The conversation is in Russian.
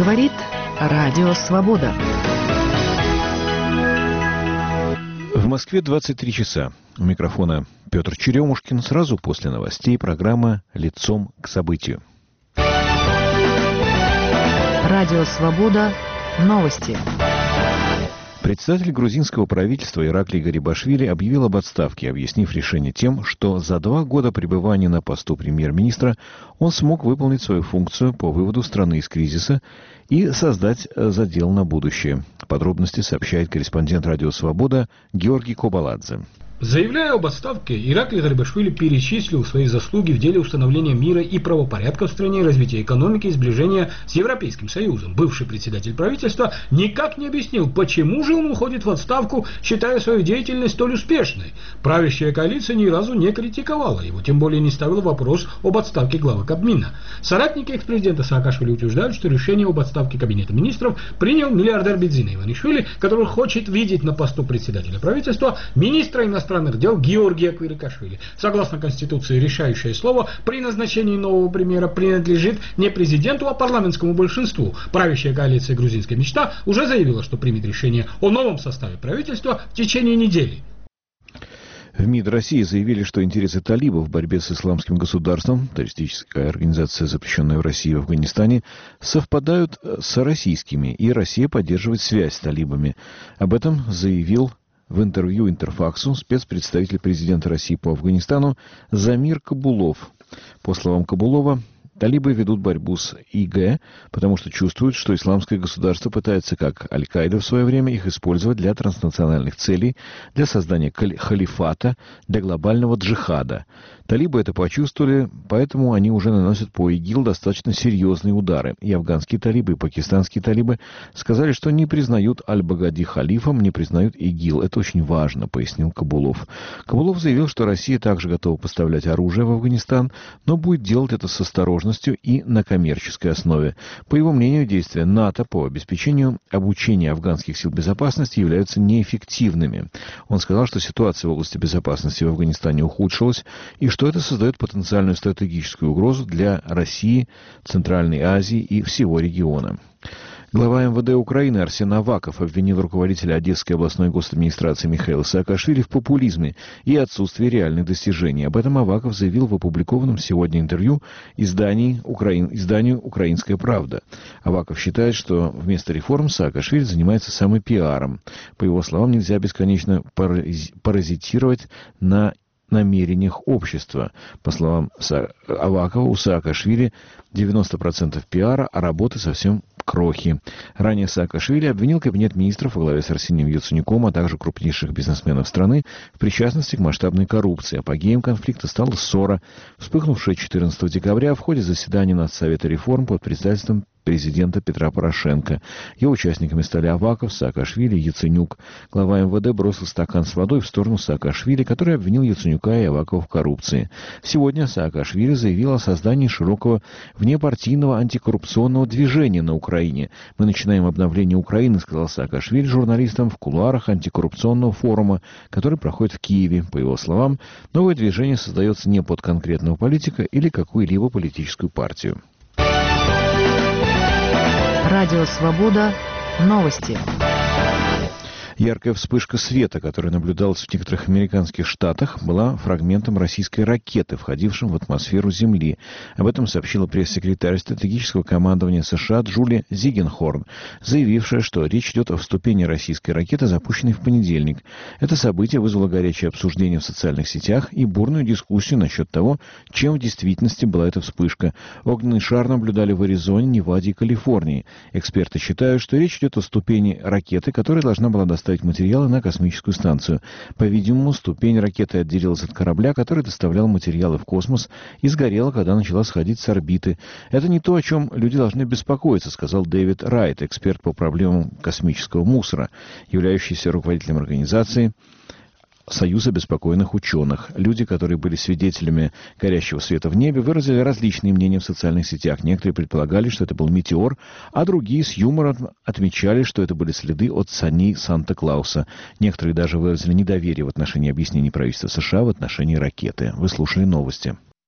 говорит Радио Свобода. В Москве 23 часа. У микрофона Петр Черемушкин. Сразу после новостей программа «Лицом к событию». Радио Свобода. Новости. Председатель грузинского правительства Ираклий Гарибашвили объявил об отставке, объяснив решение тем, что за 2 года пребывания на посту премьер-министра он смог выполнить свою функцию по выводу страны из кризиса и создать задел на будущее. Подробности сообщает корреспондент «Радио Свобода» Георгий Кобаладзе. Заявляя об отставке, Ираклий Гарибашвили перечислил свои заслуги в деле установления мира и правопорядка в стране, развития экономики и сближения с Европейским Союзом. Бывший председатель правительства никак не объяснил, почему же он уходит в отставку, считая свою деятельность столь успешной. Правящая коалиция ни разу не критиковала его, тем более не ставила вопрос об отставке главы Кабмина. Соратники экс-президента Саакашвили утверждают, что решение об отставке Кабинета министров принял миллиардер Бидзина Иванишвили, который хочет видеть на посту председателя правительства министра иностранных дел Георгия Квирикашвили. Согласно Конституции, решающее слово при назначении нового премьера принадлежит не президенту, а парламентскому большинству. Правящая коалиция «Грузинская мечта» уже заявила, что примет решение о новом составе правительства в течение недели. В МИД России заявили, что интересы талибов в борьбе с исламским государством, террористическая организация, запрещенная в России и в Афганистане, совпадают с российскими, и Россия поддерживает связь с талибами. Об этом заявил в интервью Интерфаксу спецпредставитель президента России по Афганистану Замир Кабулов. По словам Кабулова, талибы ведут борьбу с ИГ, потому что чувствуют, что исламское государство пытается, как Аль-Каида в свое время, их использовать для транснациональных целей, для создания халифата, для глобального джихада. Талибы это почувствовали, поэтому они уже наносят по ИГИЛ достаточно серьезные удары. И афганские талибы, и пакистанские талибы сказали, что не признают Аль-Багади халифом, не признают ИГИЛ. Это очень важно, пояснил Кабулов. Кабулов заявил, что Россия также готова поставлять оружие в Афганистан, но будет делать это с осторожностью и на коммерческой основе. По его мнению, действия НАТО по обеспечению обучения афганских сил безопасности являются неэффективными. Он сказал, что ситуация в области безопасности в Афганистане ухудшилась, и что это создает потенциальную стратегическую угрозу для России, Центральной Азии и всего региона. Глава МВД Украины Арсен Аваков обвинил руководителя Одесской областной госадминистрации Михаила Саакашвили в популизме и отсутствии реальных достижений. Об этом Аваков заявил в опубликованном сегодня интервью изданию «Украинская правда». Аваков считает, что вместо реформ Саакашвили занимается самопиаром. По его словам, нельзя бесконечно паразитировать на намерениях общества. По словам Авакова, у Саакашвили 90% пиара, а работы совсем крохи. Ранее Саакашвили обвинил кабинет министров во главе с Арсением Яценюком, а также крупнейших бизнесменов страны в причастности к масштабной коррупции. Апогеем конфликта стала ссора, вспыхнувшая 14 декабря в ходе заседания Надсовета реформ под председательством президента Петра Порошенко. Его участниками стали Аваков, Саакашвили и Яценюк. Глава МВД бросил стакан с водой в сторону Саакашвили, который обвинил Яценюка и Авакова в коррупции. Сегодня Саакашвили заявил о создании широкого внепартийного антикоррупционного движения на Украине. «Мы начинаем обновление Украины», — сказал Саакашвили журналистам в кулуарах антикоррупционного форума, который проходит в Киеве. По его словам, новое движение создается не под конкретного политика или какую-либо политическую партию. Радио Свобода. Новости. Яркая вспышка света, которая наблюдалась в некоторых американских штатах, была фрагментом российской ракеты, входившей в атмосферу Земли. Об этом сообщила пресс-секретарь стратегического командования США Джулия Зигенхорн, заявившая, что речь идет о вступлении российской ракеты, запущенной в понедельник. Это событие вызвало горячее обсуждение в социальных сетях и бурную дискуссию насчет того, чем в действительности была эта вспышка. Огненный шар наблюдали в Аризоне, Неваде и Калифорнии. Эксперты считают, что речь идет о ступени ракеты, которая должна была доставить материалы на космическую станцию. По-видимому, ступень ракеты отделилась от корабля, который доставлял материалы в космос, и сгорела, когда начала сходить с орбиты. Это не то, о чем люди должны беспокоиться, сказал Дэвид Райт, эксперт по проблемам космического мусора, являющийся руководителем организации Союз обеспокоенных ученых. Люди, которые были свидетелями горящего света в небе, выразили различные мнения в социальных сетях. Некоторые предполагали, что это был метеор, а другие с юмором отмечали, что это были следы от саней Санта-Клауса. Некоторые даже выразили недоверие в отношении объяснений правительства США в отношении ракеты. Вы слушали новости.